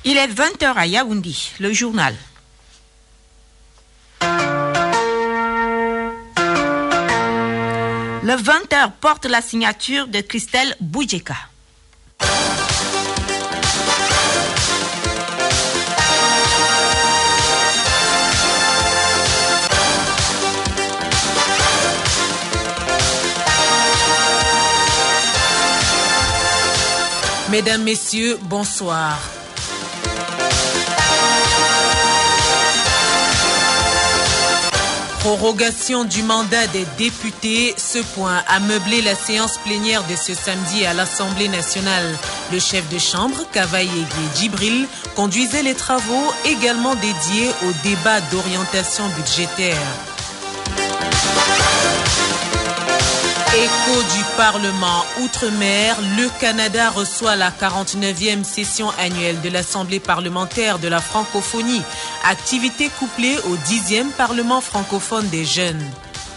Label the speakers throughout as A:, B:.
A: Il est 20h à Yaoundé, le journal. Le 20h porte la signature de Christelle Boudjeka.
B: Mesdames, Messieurs, bonsoir. Prorogation du mandat des députés, ce point a meublé la séance plénière de ce samedi à l'Assemblée nationale. Le chef de chambre, Kavaye Djibril, conduisait les travaux également dédiés au débat d'orientation budgétaire. Écho du Parlement Outre-mer, le Canada reçoit la 49e session annuelle de l'Assemblée parlementaire de la francophonie, activité couplée au 10e Parlement francophone des jeunes.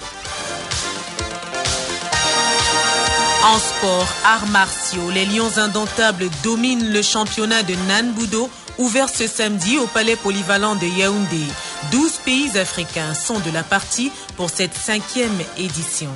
B: En sport, arts martiaux, les Lions indomptables dominent le championnat de Nanbudo, ouvert ce samedi au Palais polyvalent de Yaoundé. 12 pays africains sont de la partie pour cette 5e édition.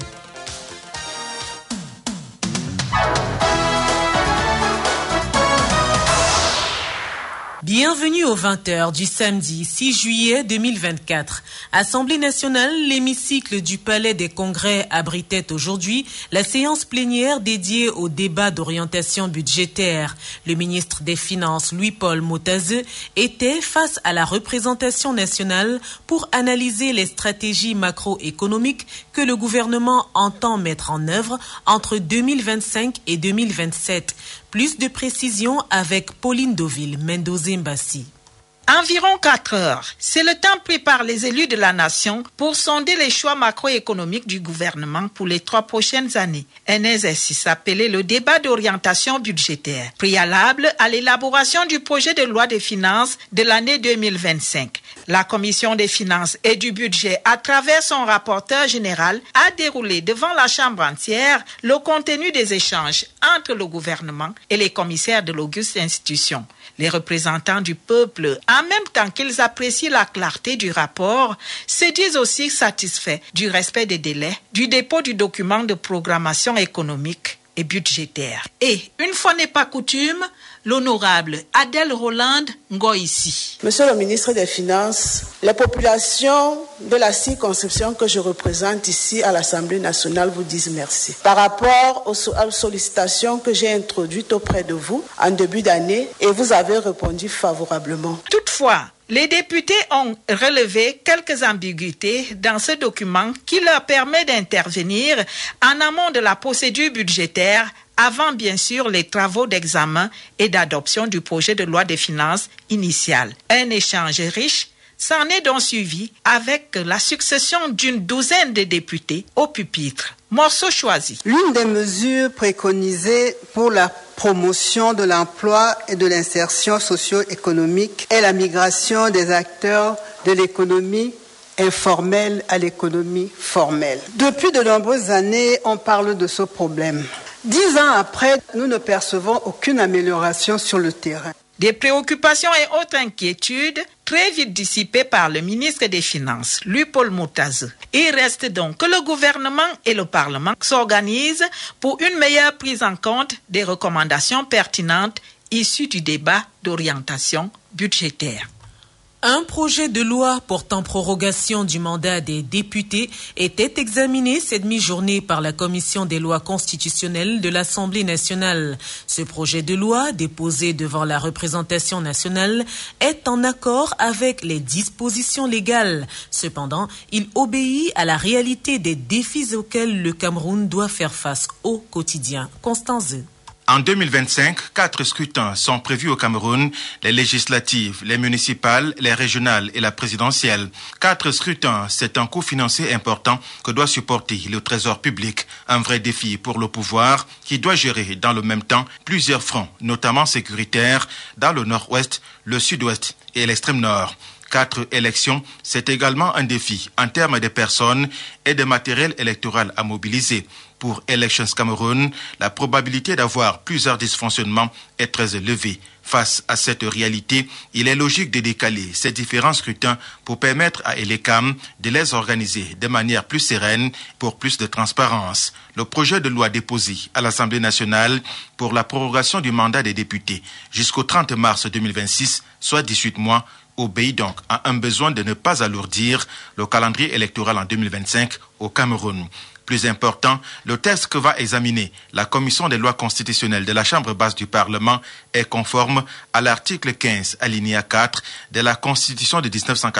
B: Bienvenue aux 20h du samedi 6 juillet 2024. Assemblée nationale, l'hémicycle du Palais des Congrès abritait aujourd'hui la séance plénière dédiée au débat d'orientation budgétaire. Le ministre des Finances, Louis-Paul Motazeux, était face à la représentation nationale pour analyser les stratégies macroéconomiques que le gouvernement entend mettre en œuvre entre 2025 et 2027. Plus de précisions avec Pauline Deauville, Mendoza Mbassi.
C: Environ 4 heures, c'est le temps pris par les élus de la nation pour sonder les choix macroéconomiques du gouvernement pour les 3 prochaines années. Un exercice appelé le débat d'orientation budgétaire, préalable à l'élaboration du projet de loi des finances de l'année 2025. La Commission des finances et du budget, à travers son rapporteur général, a déroulé devant la Chambre entière le contenu des échanges entre le gouvernement et les commissaires de l'auguste institution. Les représentants du peuple, en même temps qu'ils apprécient la clarté du rapport, se disent aussi satisfaits du respect des délais, du dépôt du document de programmation économique et budgétaire. Et, une fois n'est pas coutume, l'honorable Adèle Roland Ngoïsi.
D: Monsieur le ministre des Finances, les populations de la circonscription que je représente ici à l'Assemblée nationale vous disent merci. Par rapport aux sollicitations que j'ai introduites auprès de vous en début d'année, et vous avez répondu favorablement.
C: Toutefois, les députés ont relevé quelques ambiguïtés dans ce document qui leur permet d'intervenir en amont de la procédure budgétaire avant bien sûr les travaux d'examen et d'adoption du projet de loi des finances initial. Un échange riche s'en est donc suivi avec la succession d'une douzaine de députés au pupitre. Morceau choisi.
E: L'une des mesures préconisées pour la promotion de l'emploi et de l'insertion socio-économique est la migration des acteurs de l'économie informelle à l'économie formelle. Depuis de nombreuses années, on parle de ce problème. 10 ans après, nous ne percevons aucune amélioration sur le terrain.
C: Des préoccupations et autres inquiétudes très vite dissipées par le ministre des Finances, Louis-Paul Motazeux. Il reste donc que le gouvernement et le Parlement s'organisent pour une meilleure prise en compte des recommandations pertinentes issues du débat d'orientation budgétaire.
B: Un projet de loi portant prorogation du mandat des députés était examiné cette mi-journée par la Commission des lois constitutionnelles de l'Assemblée nationale. Ce projet de loi, déposé devant la représentation nationale, est en accord avec les dispositions légales. Cependant, il obéit à la réalité des défis auxquels le Cameroun doit faire face au quotidien. Constance.
F: En 2025, 4 scrutins sont prévus au Cameroun, les législatives, les municipales, les régionales et la présidentielle. 4 scrutins, c'est un coût financier important que doit supporter le trésor public. Un vrai défi pour le pouvoir qui doit gérer dans le même temps plusieurs fronts, notamment sécuritaires, dans le nord-ouest, le sud-ouest et l'extrême nord. 4 élections, c'est également un défi en termes de personnes et de matériel électoral à mobiliser. Pour Elections Cameroun, la probabilité d'avoir plusieurs dysfonctionnements est très élevée. Face à cette réalité, il est logique de décaler ces différents scrutins pour permettre à Elecam de les organiser de manière plus sereine pour plus de transparence. Le projet de loi déposé à l'Assemblée nationale pour la prorogation du mandat des députés jusqu'au 30 mars 2026, soit 18 mois, obéit donc à un besoin de ne pas alourdir le calendrier électoral en 2025 au Cameroun. Plus important, le texte que va examiner la Commission des lois constitutionnelles de la Chambre basse du Parlement est conforme à l'article 15, alinéa 4 de la Constitution de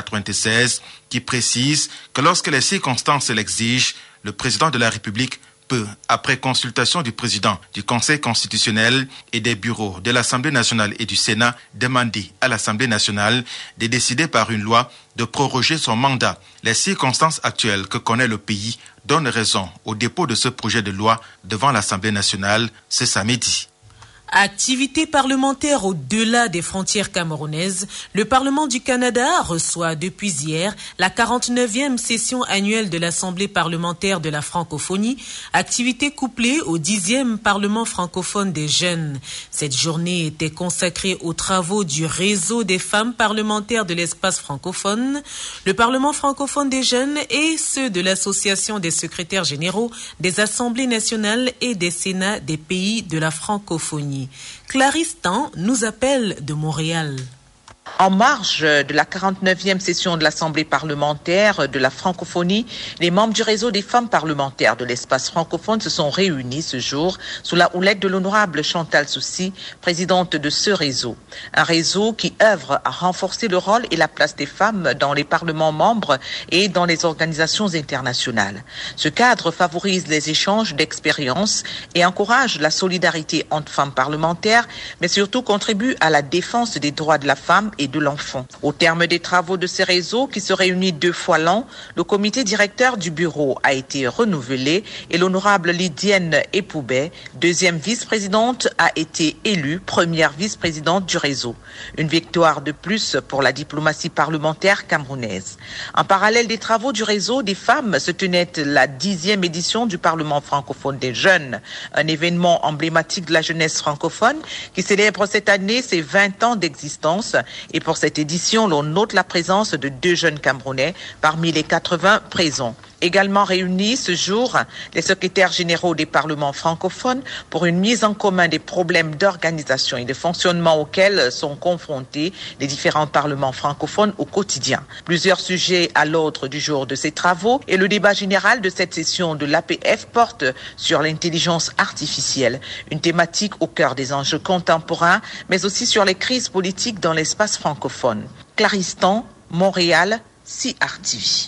F: 1996 qui précise que lorsque les circonstances l'exigent, le président de la République peut, après consultation du président du Conseil constitutionnel et des bureaux de l'Assemblée nationale et du Sénat, demander à l'Assemblée nationale de décider par une loi de proroger son mandat. Les circonstances actuelles que connaît le pays donnent raison au dépôt de ce projet de loi devant l'Assemblée nationale ce samedi.
B: Activité parlementaire au-delà des frontières camerounaises, le Parlement du Canada reçoit depuis hier la 49e session annuelle de l'Assemblée parlementaire de la francophonie, activité couplée au 10e Parlement francophone des jeunes. Cette journée était consacrée aux travaux du réseau des femmes parlementaires de l'espace francophone, le Parlement francophone des jeunes et ceux de l'Association des secrétaires généraux des Assemblées nationales et des Sénats des pays de la francophonie. Clarisse Tan nous appelle de Montréal.
G: En marge de la 49e session de l'Assemblée parlementaire de la francophonie, les membres du réseau des femmes parlementaires de l'espace francophone se sont réunis ce jour sous la houlette de l'honorable Chantal Soucy, présidente de ce réseau. Un réseau qui œuvre à renforcer le rôle et la place des femmes dans les parlements membres et dans les organisations internationales. Ce cadre favorise les échanges d'expériences et encourage la solidarité entre femmes parlementaires, mais surtout contribue à la défense des droits de la femme et de l'enfant. Au terme des travaux de ces réseaux qui se réunissent 2 fois l'an, le comité directeur du bureau a été renouvelé et l'honorable Lydienne Epoubet, 2e vice-présidente, a été élue première vice-présidente du réseau. Une victoire de plus pour la diplomatie parlementaire camerounaise. En parallèle des travaux du réseau des femmes se tenait la 10e édition du Parlement francophone des jeunes, un événement emblématique de la jeunesse francophone qui célèbre cette année ses 20 ans d'existence. Et pour cette édition, l'on note la présence de 2 jeunes Camerounais parmi les 80 présents. Également réunis ce jour, les secrétaires généraux des parlements francophones pour une mise en commun des problèmes d'organisation et de fonctionnement auxquels sont confrontés les différents parlements francophones au quotidien. Plusieurs sujets à l'ordre du jour de ces travaux et le débat général de cette session de l'APF porte sur l'intelligence artificielle, une thématique au cœur des enjeux contemporains, mais aussi sur les crises politiques dans l'espace francophone. Clarisse Tan, Montréal, CRTV.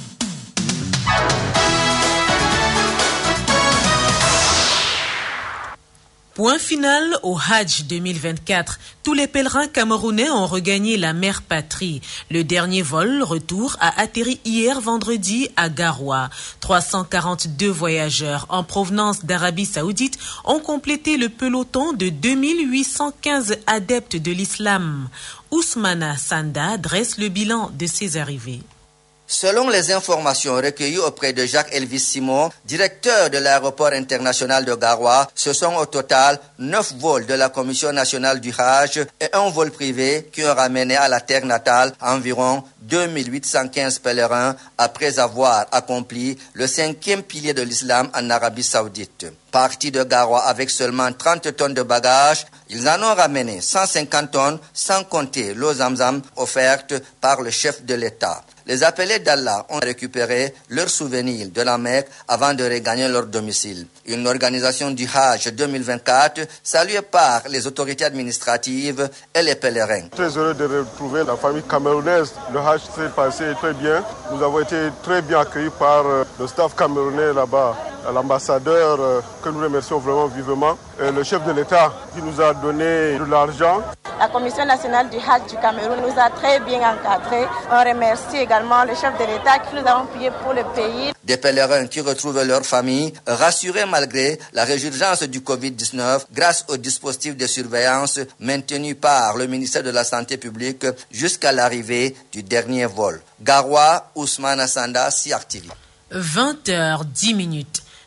B: Point final au Hajj 2024. Tous les pèlerins camerounais ont regagné la mère patrie. Le dernier vol retour a atterri hier vendredi à Garoua. 342 voyageurs en provenance d'Arabie Saoudite ont complété le peloton de 2815 adeptes de l'islam. Ousmana Sanda dresse le bilan de ces arrivées.
H: Selon les informations recueillies auprès de Jacques Elvis Simon, directeur de l'aéroport international de Garoua, ce sont au total 9 vols de la Commission nationale du Hajj et un vol privé qui ont ramené à la terre natale environ 2815 pèlerins après avoir accompli le 5e pilier de l'islam en Arabie Saoudite. Partis de Garoua avec seulement 30 tonnes de bagages, ils en ont ramené 150 tonnes sans compter l'eau Zamzam offerte par le chef de l'État. Les appelés d'Allah ont récupéré leurs souvenirs de la Mecque avant de regagner leur domicile. Une organisation du Hajj 2024 saluée par les autorités administratives et les pèlerins.
I: Très heureux de retrouver la famille camerounaise. Le Hajj s'est passé très bien. Nous avons été très bien accueillis par le staff camerounais là-bas, l'ambassadeur que nous remercions vraiment vivement, et le chef de l'État qui nous a donné de l'argent.
J: La Commission nationale du Hajj du Cameroun nous a très bien encadrés. On remercie également le chef de l'État qui nous a appuyés pour le pays.
H: Des pèlerins qui retrouvent leur famille, rassurés malgré la résurgence du Covid-19 grâce au dispositif de surveillance maintenu par le ministère de la Santé publique jusqu'à l'arrivée du dernier vol. Garoua, Ousmane Sanda, CRTV.
B: 20h10.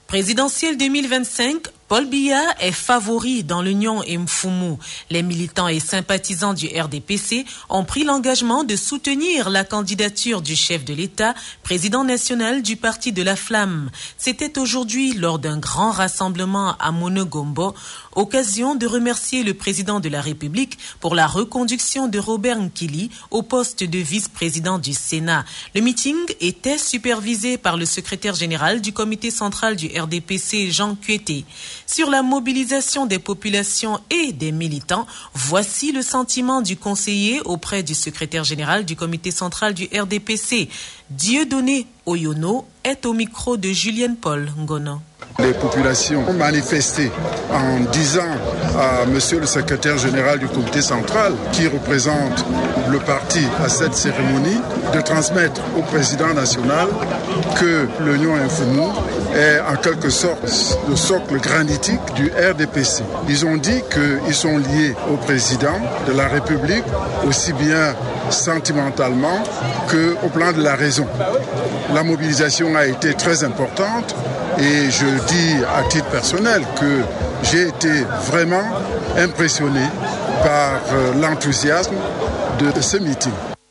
B: Présidentielle 2025, Paul Biya est favori dans l'Union Mfumu. Les militants et sympathisants du RDPC ont pris l'engagement de soutenir la candidature du chef de l'État, président national du Parti de la Flamme. C'était aujourd'hui lors d'un grand rassemblement à Monogombo, occasion de remercier le président de la République pour la reconduction de Robert Nkili au poste de vice-président du Sénat. Le meeting était supervisé par le secrétaire général du comité central du RDPC, Jean Kuete. Sur la mobilisation des populations et des militants, voici le sentiment du conseiller auprès du secrétaire général du comité central du RDPC. Dieudonné Oyono est au micro de Julienne Paul Ngono.
K: Les populations ont manifesté en disant à monsieur le secrétaire général du comité central, qui représente le parti à cette cérémonie, de transmettre au président national que l'Union Mfumu est en quelque sorte le socle granitique du RDPC. Ils ont dit qu'ils sont liés au président de la République, aussi bien sentimentalement qu'au plan de la raison. La mobilisation a été très importante et je dis à titre personnel que j'ai été vraiment impressionné par l'enthousiasme de ce meeting.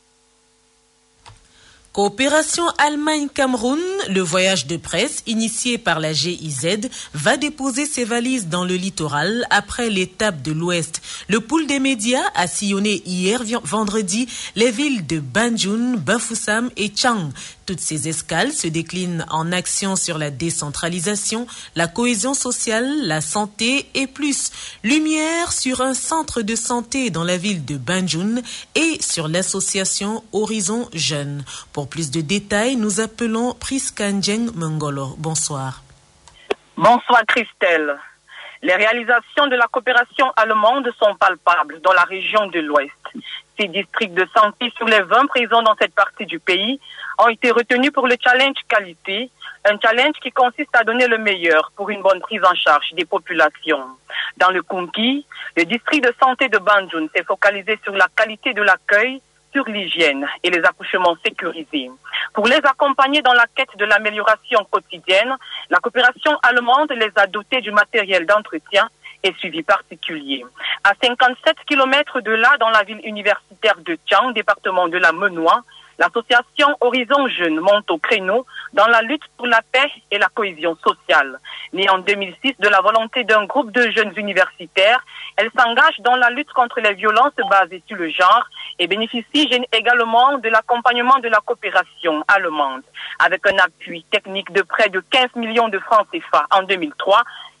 B: Coopération Allemagne-Cameroun, le voyage de presse initié par la GIZ va déposer ses valises dans le littoral après l'étape de l'Ouest. Le pool des médias a sillonné hier vendredi les villes de Banjul, Bafoussam et Tchang. Toutes ces escales se déclinent en actions sur la décentralisation, la cohésion sociale, la santé et plus. Lumière sur un centre de santé dans la ville de Banjul et sur l'association Horizon Jeunes. Pour plus de détails, nous appelons Priska Njeng Mengolo. Bonsoir.
L: Bonsoir Christelle. Les réalisations de la coopération allemande sont palpables dans la région de l'Ouest. Ces districts de santé sur les 20 présents dans cette partie du pays ont été retenus pour le challenge qualité, un challenge qui consiste à donner le meilleur pour une bonne prise en charge des populations. Dans le Kunki, le district de santé de Banjul s'est focalisé sur la qualité de l'accueil, sur l'hygiène et les accouchements sécurisés. Pour les accompagner dans la quête de l'amélioration quotidienne, la coopération allemande les a dotés du matériel d'entretien et suivi particulier. À 57 km de là, dans la ville universitaire de Tchang, département de la Menoie, l'association Horizon Jeunes monte au créneau dans la lutte pour la paix et la cohésion sociale. Née en 2006 de la volonté d'un groupe de jeunes universitaires, elle s'engage dans la lutte contre les violences basées sur le genre et bénéficie également de l'accompagnement de la coopération allemande. Avec un appui technique de près de 15 millions de francs CFA en 2003,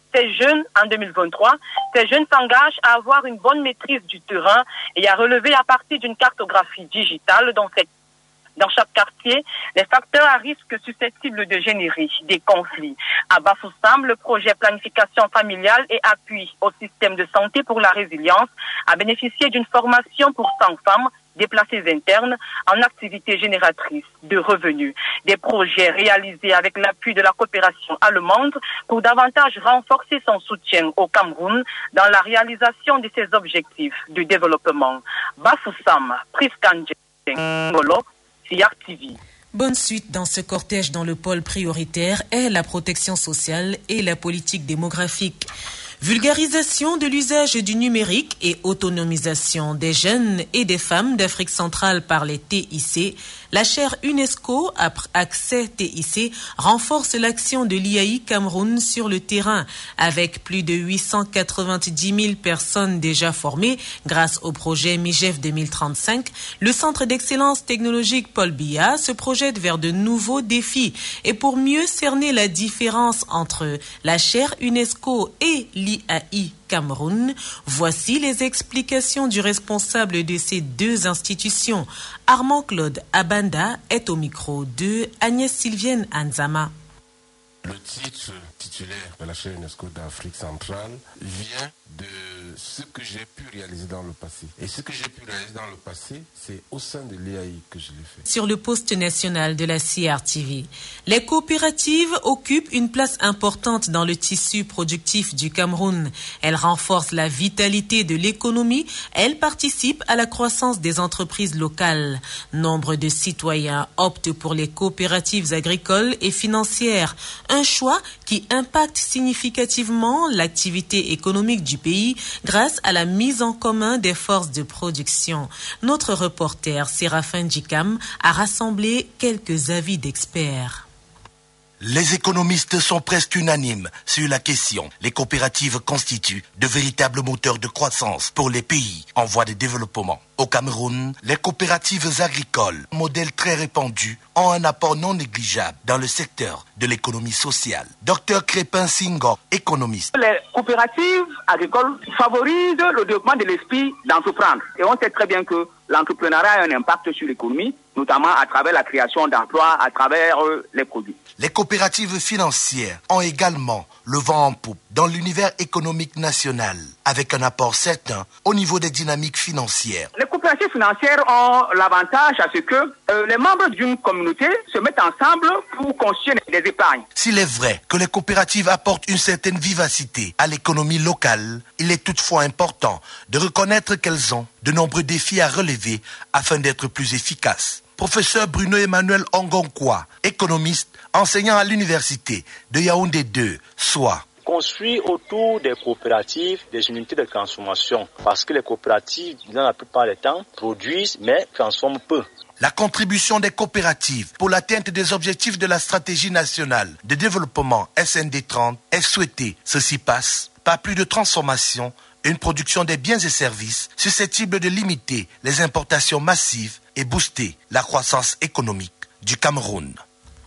L: en 2023, ces jeunes s'engagent à avoir une bonne maîtrise du terrain et à relever à partir d'une cartographie digitale dans chaque quartier, les facteurs à risque susceptibles de générer des conflits. À Bafoussam, le projet planification familiale et appui au système de santé pour la résilience a bénéficié d'une formation pour 100 femmes déplacées internes en activités génératrices de revenus. Des projets réalisés avec l'appui de la coopération allemande pour davantage renforcer son soutien au Cameroun dans la réalisation de ses objectifs de développement. Bafoussam, Priskanje, Ngolo, CRTV.
B: Bonne suite dans ce cortège dont le pôle prioritaire est la protection sociale et la politique démographique. Vulgarisation de l'usage du numérique et autonomisation des jeunes et des femmes d'Afrique centrale par les TIC. La chaire UNESCO Accès TIC renforce l'action de l'IAI Cameroun sur le terrain. Avec plus de 890 000 personnes déjà formées grâce au projet MIGEF 2035, le Centre d'excellence technologique Paul Biya se projette vers de nouveaux défis. Et pour mieux cerner la différence entre la chaire UNESCO et l'IAI Cameroun, voici les explications du responsable de ces deux institutions. Armand Claude Abanda est au micro de Agnès Sylvienne Anzama.
M: Le titre titulaire de la chaire UNESCO d'Afrique centrale vient de ce que j'ai pu réaliser dans le passé. Et ce que j'ai pu réaliser dans le passé, c'est au sein de l'IAI que je l'ai fait.
B: Sur le poste national de la CRTV, les coopératives occupent une place importante dans le tissu productif du Cameroun. Elles renforcent la vitalité de l'économie. Elles participent à la croissance des entreprises locales. Nombre de citoyens optent pour les coopératives agricoles et financières. Un choix qui impacte significativement l'activité économique du pays grâce à la mise en commun des forces de production. Notre reporter Séraphin Djikam a rassemblé quelques avis d'experts.
N: Les économistes sont presque unanimes sur la question. Les coopératives constituent de véritables moteurs de croissance pour les pays en voie de développement. Au Cameroun, les coopératives agricoles, modèle très répandu, ont un apport non négligeable dans le secteur de l'économie sociale. Dr Crépin Singor, économiste.
O: Les coopératives agricoles favorisent le développement de l'esprit d'entreprendre. Et on sait très bien que l'entrepreneuriat a un impact sur l'économie, notamment à travers la création d'emplois, à travers les produits.
N: Les coopératives financières ont également le vent en poupe dans l'univers économique national, avec un apport certain au niveau des dynamiques financières.
O: Les coopératives financières ont l'avantage à ce que les membres d'une communauté se mettent ensemble pour construire des épargnes.
N: S'il est vrai que les coopératives apportent une certaine vivacité à l'économie locale, il est toutefois important de reconnaître qu'elles ont de nombreux défis à relever afin d'être plus efficaces. Professeur Bruno Emmanuel Ongonkwa, économiste, enseignant à l'université de Yaoundé 2, soit
P: construire autour des coopératives des unités de transformation, parce que les coopératives, dans la plupart des temps, produisent mais transforment peu.
N: La contribution des coopératives pour l'atteinte des objectifs de la stratégie nationale de développement SND 30 est souhaitée. Ceci passe par plus de transformation et une production des biens et services susceptibles de limiter les importations massives et booster la croissance économique du Cameroun.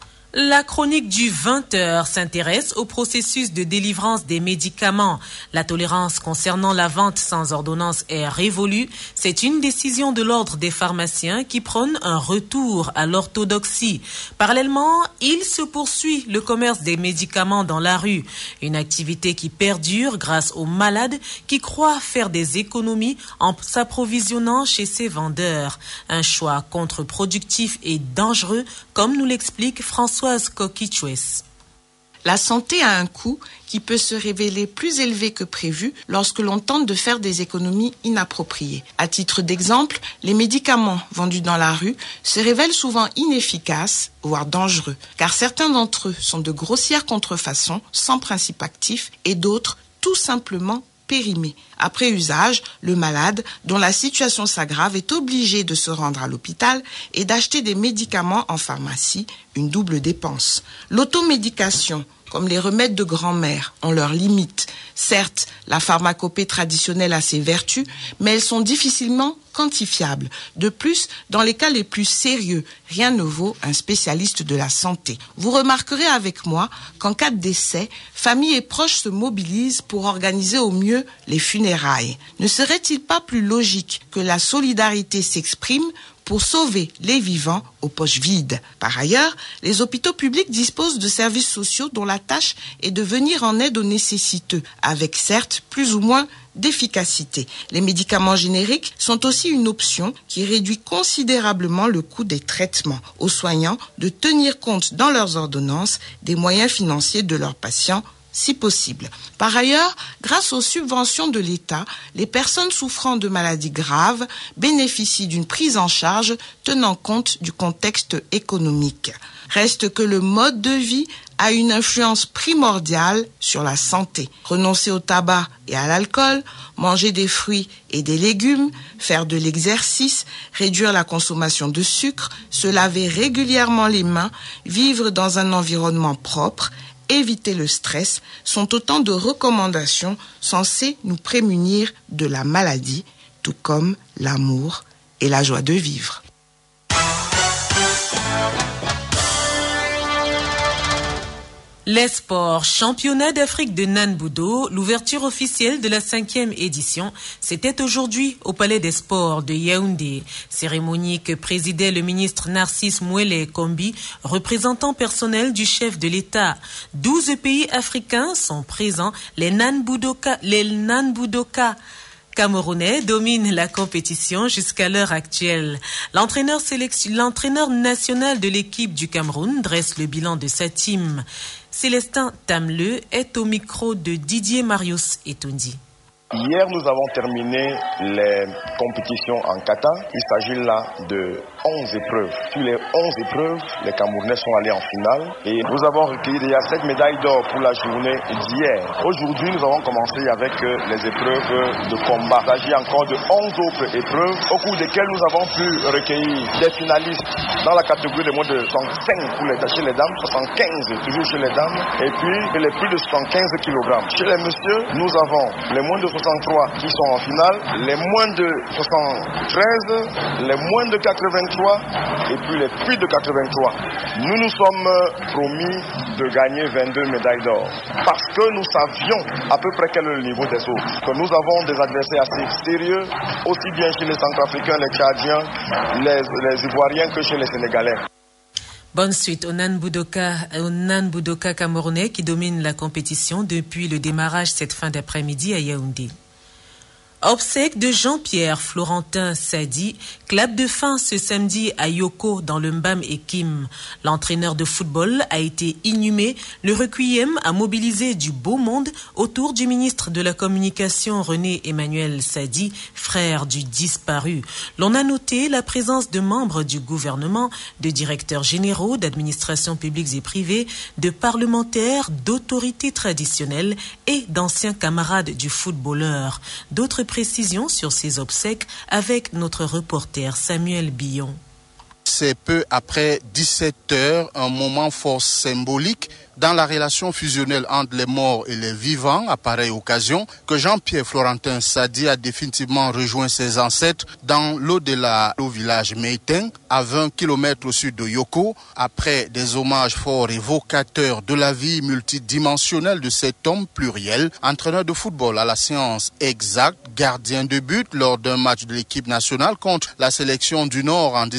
B: La chronique du 20h s'intéresse au processus de délivrance des médicaments. La tolérance concernant la vente sans ordonnance est révolue. C'est une décision de l'ordre des pharmaciens qui prône un retour à l'orthodoxie. Parallèlement, il se poursuit le commerce des médicaments dans la rue. Une activité qui perdure grâce aux malades qui croient faire des économies en s'approvisionnant chez ces vendeurs. Un choix contre-productif et dangereux, comme nous l'explique Françoise Kokichwes.
Q: La santé a un coût qui peut se révéler plus élevé que prévu lorsque l'on tente de faire des économies inappropriées. À titre d'exemple, les médicaments vendus dans la rue se révèlent souvent inefficaces, voire dangereux, car certains d'entre eux sont de grossières contrefaçons, sans principe actif, et d'autres tout simplement périmés. Après usage, le malade, dont la situation s'aggrave, est obligé de se rendre à l'hôpital et d'acheter des médicaments en pharmacie, une double dépense. L'automédication, comme les remèdes de grand-mère, ont leurs limites. Certes, la pharmacopée traditionnelle a ses vertus, mais elles sont difficilement quantifiables. De plus, dans les cas les plus sérieux, rien ne vaut un spécialiste de la santé. Vous remarquerez avec moi qu'en cas de décès, famille et proches se mobilisent pour organiser au mieux les funérailles. Ne serait-il pas plus logique que la solidarité s'exprime pour sauver les vivants aux poches vides? Par ailleurs, les hôpitaux publics disposent de services sociaux dont la tâche est de venir en aide aux nécessiteux, avec certes plus ou moins d'efficacité. Les médicaments génériques sont aussi une option qui réduit considérablement le coût des traitements, aux soignants de tenir compte dans leurs ordonnances des moyens financiers de leurs patients, si possible. Par ailleurs, grâce aux subventions de l'État, les personnes souffrant de maladies graves bénéficient d'une prise en charge tenant compte du contexte économique. Reste que le mode de vie a une influence primordiale sur la santé. Renoncer au tabac et à l'alcool, manger des fruits et des légumes, faire de l'exercice, réduire la consommation de sucre, se laver régulièrement les mains, vivre dans un environnement propre, éviter le stress sont autant de recommandations censées nous prémunir de la maladie, tout comme l'amour et la joie de vivre.
B: Les sports, championnat d'Afrique de Nanbudo, l'ouverture officielle de la 5e édition, c'était aujourd'hui au Palais des Sports de Yaoundé. Cérémonie que présidait le ministre Narcisse Mouele Kombi, représentant personnel du chef de l'État. 12 pays africains sont présents, les Nanbudoka camerounais dominent la compétition jusqu'à l'heure actuelle. L'entraîneur national de l'équipe du Cameroun dresse le bilan de sa team. Célestin Tamleu est au micro de Didier Marius Etundi.
R: Hier, nous avons terminé les compétitions en kata. Il s'agit là de 11 épreuves. Sur les 11 épreuves, les Camerounais sont allés en finale et nous avons recueilli déjà 7 médailles d'or pour la journée d'hier. Aujourd'hui, nous avons commencé avec les épreuves de combat. Il s'agit encore de 11 autres épreuves au cours desquelles nous avons pu recueillir des finalistes dans la catégorie de moins de 65 chez les dames, 75 toujours chez les dames et puis les plus de 75 kg. Chez les messieurs, nous avons les moins de 63 qui sont en finale, les moins de 73, les moins de 83 et puis les plus de 83. Nous nous sommes promis de gagner 22 médailles d'or parce que nous savions à peu près quel est le niveau des autres. Que nous avons des adversaires assez sérieux, aussi bien chez les Centrafricains, les Tchadiens, les Ivoiriens que chez les Sénégalais.
B: Bonne suite au Nan Boudoka camerounais qui domine la compétition depuis le démarrage cette fin d'après-midi à Yaoundé. Obsèques de Jean-Pierre Florentin Sadi, clap de fin ce samedi à Yoko dans le Mbam et Kim. L'entraîneur de football a été inhumé. Le requiem a mobilisé du beau monde autour du ministre de la Communication René Emmanuel Sadi, frère du disparu. L'on a noté la présence de membres du gouvernement, de directeurs généraux, d'administrations publiques et privées, de parlementaires, d'autorités traditionnelles et d'anciens camarades du footballeur. D'autres précisions sur ces obsèques avec notre reporter Samuel Billon.
S: C'est peu après 17 heures, un moment fort symbolique dans la relation fusionnelle entre les morts et les vivants, à pareille occasion, que Jean-Pierre Florentin Sadi a définitivement rejoint ses ancêtres dans l'au-delà au village Meïten, à 20 km au sud de Yoko, après des hommages forts évocateurs de la vie multidimensionnelle de cet homme pluriel, entraîneur de football à la science exacte, gardien de but lors d'un match de l'équipe nationale contre la sélection du Nord en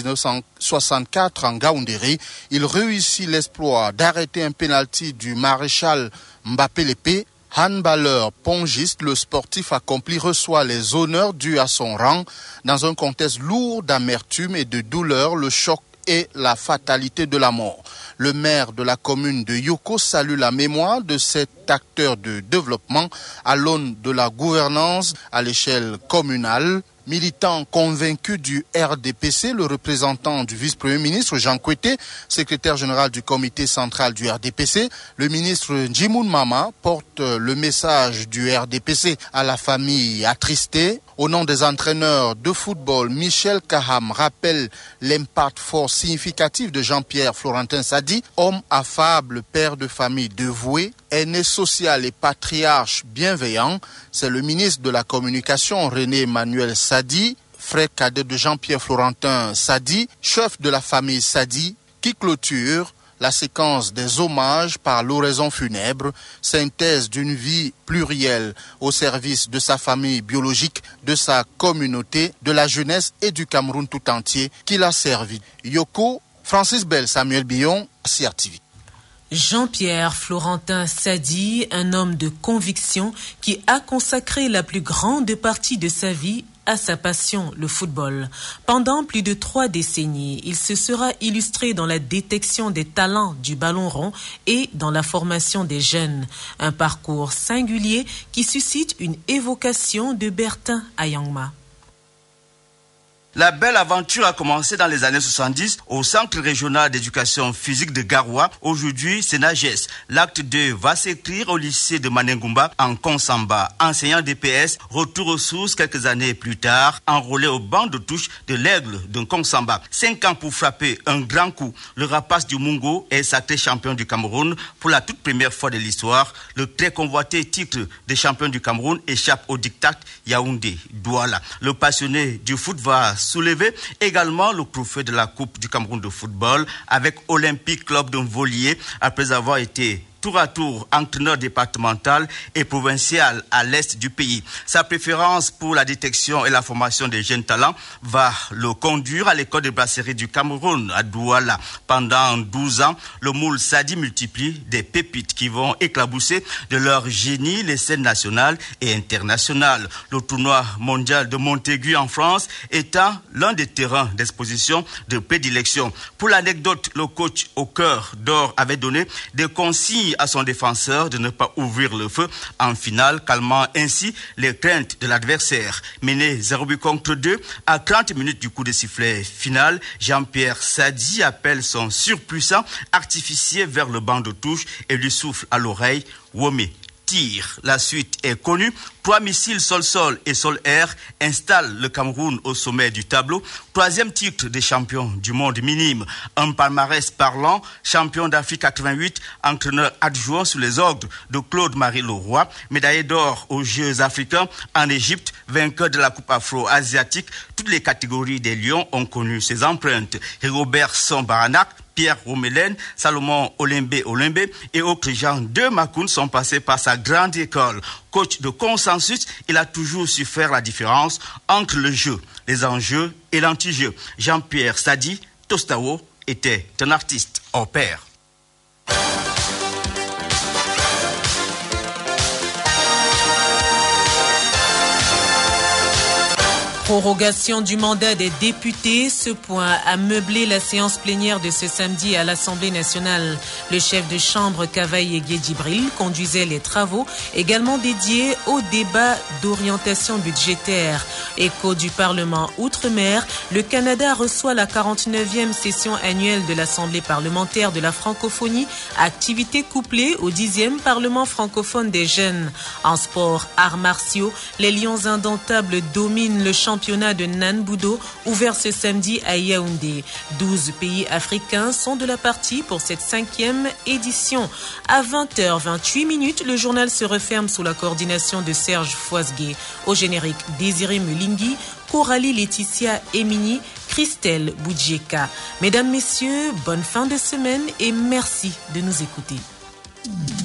S: 1964 en Gaoundéry. Il réussit l'exploit d'arrêter un pénalty du maréchal Mbappé Lépé. Handballeur pongiste, le sportif accompli reçoit les honneurs dus à son rang dans un contexte lourd d'amertume et de douleur, le choc et la fatalité de la mort. Le maire de la commune de Yoko salue la mémoire de cet acteur de développement à l'aune de la gouvernance à l'échelle communale. Militant convaincu du RDPC, le représentant du vice-premier ministre Jean Kouété, secrétaire général du comité central du RDPC, le ministre Njimoun Mama porte le message du RDPC à la famille attristée. Au nom des entraîneurs de football, Michel Kaham rappelle l'impact fort significatif de Jean-Pierre Florentin Sadi, homme affable, père de famille dévoué, aîné social et patriarche bienveillant. C'est le ministre de la Communication, René Emmanuel Sadi, frère cadet de Jean-Pierre Florentin Sadi, chef de la famille Sadi, qui clôture la séquence des hommages par l'oraison funèbre, synthèse d'une vie plurielle au service de sa famille biologique, de sa communauté, de la jeunesse et du Cameroun tout entier qui l'a servi. Yoko, Francis Bell, Samuel Billon, CRTV.
B: Jean-Pierre Florentin Sadi, un homme de conviction qui a consacré la plus grande partie de sa vie à sa passion, le football. Pendant plus de 3 décennies, il se sera illustré dans la détection des talents du ballon rond et dans la formation des jeunes. Un parcours singulier qui suscite une évocation de Bertin Ayangma.
T: La belle aventure a commencé dans les années 70 au Centre régional d'éducation physique de Garoua. Aujourd'hui, c'est Nages. L'acte 2 va s'écrire au lycée de Manengumba en Konsamba. Enseignant DPS, retour aux sources quelques années plus tard, enrôlé au banc de touche de l'Aigle de Konsamba. 5 ans pour frapper un grand coup. Le rapace du Mungo est sacré champion du Cameroun pour la toute première fois de l'histoire. Le très convoité titre de champion du Cameroun échappe au diktat Yaoundé-Douala. Le passionné du foot va soulever également le trophée de la Coupe du Cameroun de football avec Olympique Club de Volier après avoir été tour à tour entraîneur départemental et provincial à l'est du pays. Sa préférence pour la détection et la formation des jeunes talents va le conduire à l'école de brasserie du Cameroun à Douala. Pendant 12 ans, le moule Sadi multiplie des pépites qui vont éclabousser de leur génie les scènes nationales et internationales. Le tournoi mondial de Montaigu en France étant l'un des terrains d'exposition de prédilection. Pour l'anecdote, le coach au cœur d'or avait donné des consignes consigne à son défenseur de ne pas ouvrir le feu en finale, calmant ainsi les craintes de l'adversaire. Mené 0 but contre 2 à 30 minutes du coup de sifflet final, Jean-Pierre Sadi appelle son surpuissant artificier vers le banc de touche et lui souffle à l'oreille « Womé ». Tire. La suite est connue. 3 missiles sol-sol et sol-air installent le Cameroun au sommet du tableau. 3e titre des champions du monde minime. Un palmarès parlant, champion d'Afrique 88, entraîneur adjoint sous les ordres de Claude-Marie Leroy, médaillé d'or aux Jeux africains en Égypte, vainqueur de la Coupe afro-asiatique. Toutes les catégories des Lions ont connu ses empreintes. Rigobert Baranak, Pierre Romelen, Salomon Olembe et autres gens de Makoun sont passés par sa grande école. Coach de consensus, il a toujours su faire la différence entre le jeu, les enjeux et l'anti-jeu. Jean-Pierre Sadi Tostao était un artiste hors pair.
B: Prorogation du mandat des députés, ce point a meublé la séance plénière de ce samedi à l'Assemblée nationale. Le chef de chambre Kavaye Djibril conduisait les travaux, également dédiés au débat d'orientation budgétaire. Écho du Parlement Outre-mer, le Canada reçoit la 49e session annuelle de l'Assemblée parlementaire de la francophonie, activité couplée au 10e Parlement francophone des jeunes. En sport, arts martiaux, les Lions indomptables dominent le championnat de Nanbudo, ouvert ce samedi à Yaoundé. 12 pays africains sont de la partie pour cette 5e édition. À 20h28, le journal se referme sous la coordination de Serge Foisgué. Au générique, Désiré Mulingui, Coralie Laetitia Emini, Christelle Boudjeka. Mesdames, Messieurs, bonne fin de semaine et merci de nous écouter.